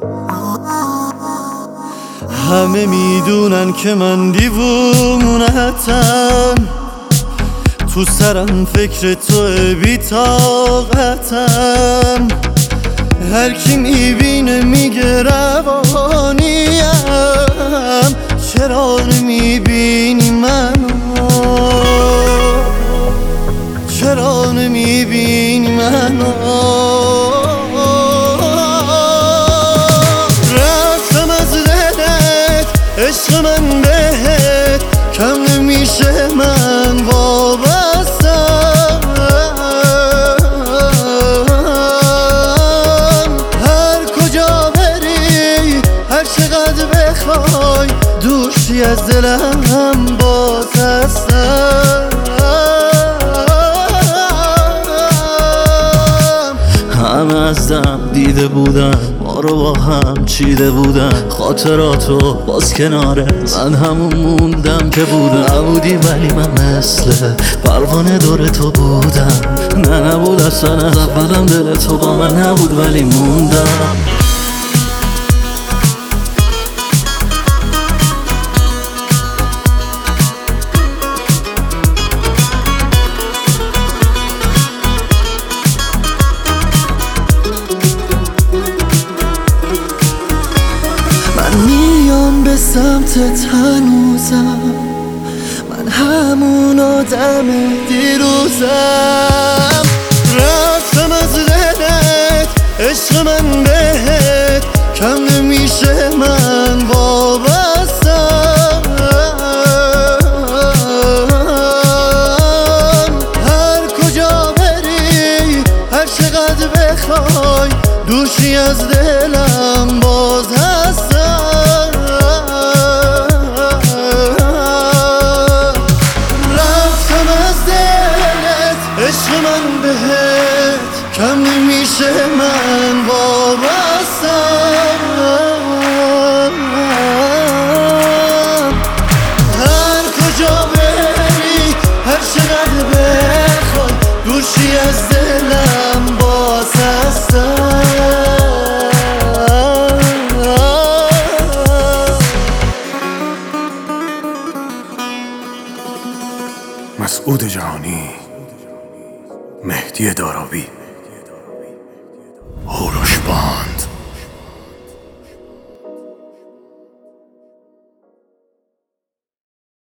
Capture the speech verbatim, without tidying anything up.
همه میدونن که من دیوونتم، تو سرم فکر تو بی طاقتم. هر کی میبینه میگه روانیم، چرا نمیبینی منو؟ چرا نمیبینی منو؟ رفتم از دلت عشق من بهت، کم نمیشه من وابستم. هر کجا بری هر چقدر بخوای، دوشی از دلم باز هستم. همه از دم دیده بودن، ما رو با هم چیده بودن، خاطراتو باز کناره من همون موندم که بودم. نبودی ولی من مثل پروانه دور تو بودم. نه نبود اصلا از اولم دل تو با من نبود ولی موندم. میام به سمتت هنوزم، من همون آدم دیروزم. رفتم از دلت عشق من بهت، کم نمیشه من وابستم. هر کجا بری هر چقدر بخوای، دوشی از دلم باز هستم. عشق من بهت کم نمیشه من وابستم. هر کجا بری هر چقدر بخوای، دوشی از دلم باز هستم. مسعود جهانی، مهدی دارابی.